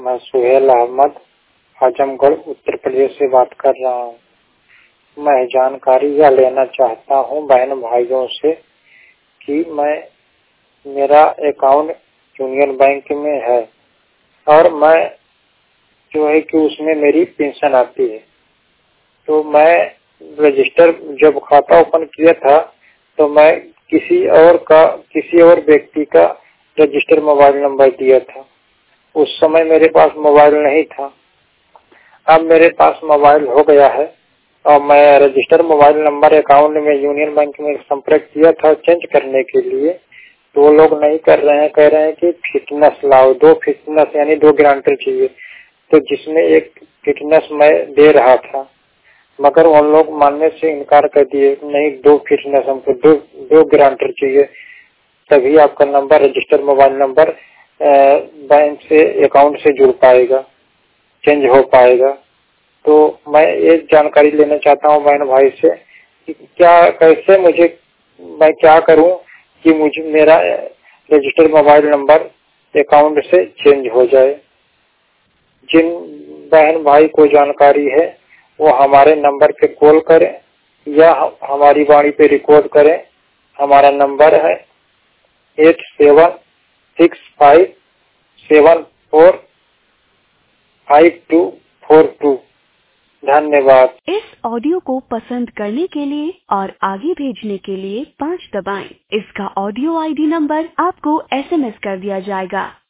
मैं सुहेल अहमद आजमगढ़ उत्तर प्रदेश से बात कर रहा हूँ। मैं जानकारी यह लेना चाहता हूँ बहन भाइयों से कि मेरा अकाउंट यूनियन बैंक में है और मैं जो है कि उसमें मेरी पेंशन आती है। तो मैं रजिस्टर जब खाता ओपन किया था तो मैं किसी और व्यक्ति का रजिस्टर मोबाइल नंबर दिया था। उस समय मेरे पास मोबाइल नहीं था। अब मेरे पास मोबाइल हो गया है और मैं रजिस्टर मोबाइल नंबर अकाउंट में यूनियन बैंक में संपर्क किया था चेंज करने के लिए, तो वो लोग नहीं कर रहे हैं। कह रहे हैं कि फिटनेस लाओ, 2 फिटनेस यानी 2 गारंटर चाहिए। तो जिसमें एक फिटनेस मैं दे रहा था मगर उन लोग मानने से इनकार कर दिए। नहीं, 2 फिटनेस, हमको दो गारंटर चाहिए, तभी आपका number register mobile number bank से अकाउंट से जुड़ पाएगा, चेंज हो पाएगा। तो मैं ये जानकारी लेना चाहता हूँ बहन भाई से कि मैं क्या करूँ कि मुझे मेरा रजिस्टर मोबाइल नंबर अकाउंट से चेंज हो जाए। जिन बहन भाई को जानकारी है वो हमारे नंबर पे कॉल करें या हमारी वाणी पे रिकॉर्ड करें। हमारा नंबर है 8765474542। धन्यवाद। इस ऑडियो को पसंद करने के लिए और आगे भेजने के लिए 5 दबाएं। इसका ऑडियो आईडी नंबर आपको SMS कर दिया जाएगा।